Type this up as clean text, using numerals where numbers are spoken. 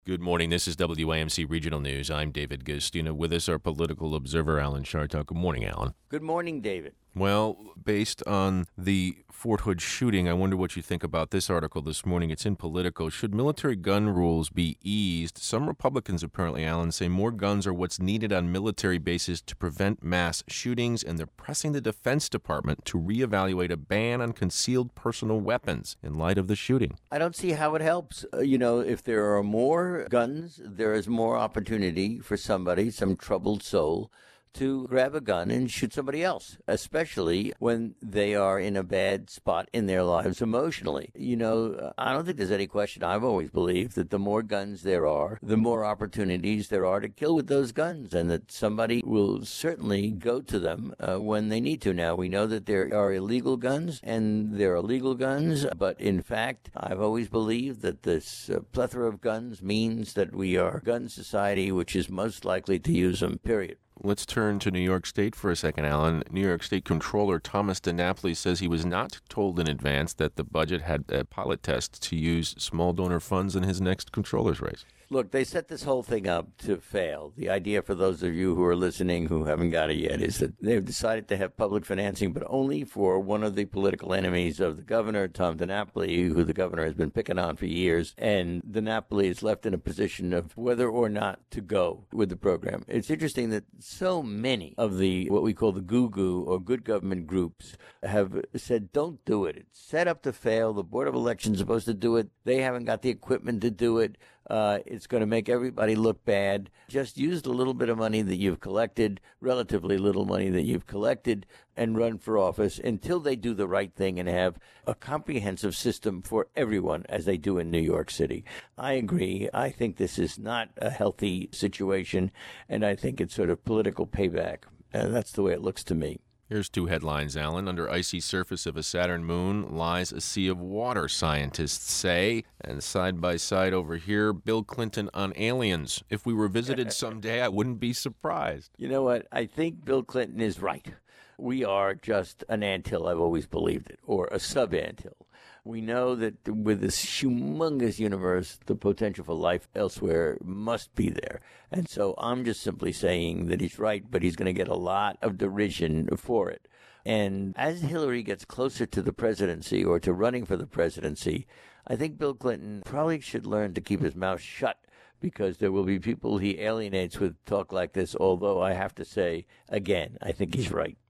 Good morning. This is WAMC Regional News. I'm David Gustina. With us, our political observer, Alan Chartock. Good morning, Alan. Good morning, David. Well, based on the Fort Hood shooting, I wonder what you think about this article this morning. It's in Politico. Should military gun rules be eased? Some Republicans, apparently, Alan, say more guns are what's needed on military bases to prevent mass shootings, and they're pressing the Defense Department to reevaluate a ban on concealed personal weapons in light of the shooting. I don't see how it helps. If there are more guns, there is more opportunity for somebody, some troubled soul, to grab a gun and shoot somebody else, especially when they are in a bad spot in their lives emotionally. I don't think there's any question. I've always believed that the more guns there are, the more opportunities there are to kill with those guns, and that somebody will certainly go to them when they need to. Now, we know that there are illegal guns and there are legal guns, but in fact, I've always believed that this plethora of guns means that we are a gun society which is most likely to use them, period. Let's turn to New York State for a second, Alan. New York State Comptroller Thomas DiNapoli says he was not told in advance that the budget had a pilot test to use small donor funds in his next comptroller's race. Look, they set this whole thing up to fail. The idea, for those of you who are listening who haven't got it yet, is that they've decided to have public financing, but only for one of the political enemies of the governor, Tom DiNapoli, who the governor has been picking on for years. And DiNapoli is left in a position of whether or not to go with the program. It's interesting that so many of the what we call the goo-goo or good government groups have said, don't do it. It's set up to fail. The Board of Elections is supposed to do it. They haven't got the equipment to do it. It's going to make everybody look bad. Just use the little bit of money that you've collected, relatively little money that you've collected, and run for office until they do the right thing and have a comprehensive system for everyone, as they do in New York City. I agree. I think this is not a healthy situation, and I think it's sort of political payback. That's the way it looks to me. Here's two headlines, Alan. Under icy surface of a Saturn moon lies a sea of water, scientists say. And side by side over here, Bill Clinton on aliens. If we were visited someday, I wouldn't be surprised. You know what? I think Bill Clinton is right. We are just an anthill, I've always believed it, or a sub-anthill. We know that with this humongous universe, the potential for life elsewhere must be there. And so I'm just simply saying that he's right, but he's going to get a lot of derision for it. And as Hillary gets closer to the presidency or to running for the presidency, I think Bill Clinton probably should learn to keep his mouth shut, because there will be people he alienates with talk like this, although I have to say, again, I think he's right.